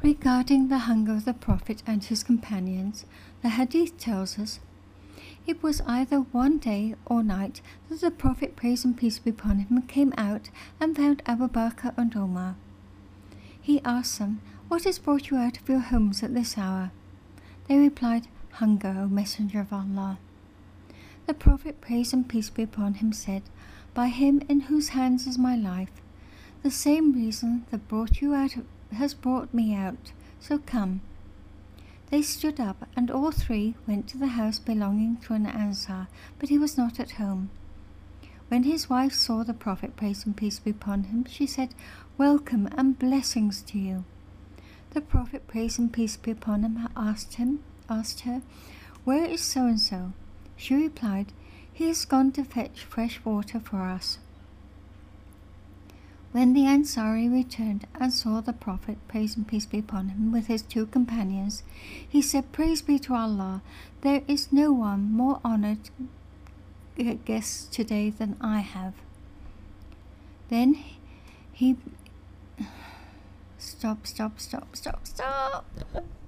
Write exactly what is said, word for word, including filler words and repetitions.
Regarding the hunger of the Prophet and his companions, the Hadith tells us, it was either one day or night that the Prophet, praise and peace be upon him, came out and found Abu Bakr and Umar. He asked them, "What has brought you out of your homes at this hour?" They replied, "Hunger, O Messenger of Allah." The Prophet, praise and peace be upon him, said, "By him in whose hands is my life, the same reason that brought you out has brought me out, so come." They stood up, and all three went to the house belonging to an Ansar, but he was not at home. When his wife saw the Prophet, praise and peace be upon him, she said, "Welcome and blessings to you." The Prophet, praise and peace be upon him, asked him, asked her, "Where is so-and-so?" She replied, "He has gone to fetch fresh water for us." When the Ansari returned and saw the Prophet, praise and peace be upon him, with his two companions, he said, "Praise be to Allah, there is no one more honoured guest today than I have." Then he... Stop, stop, stop, stop, stop!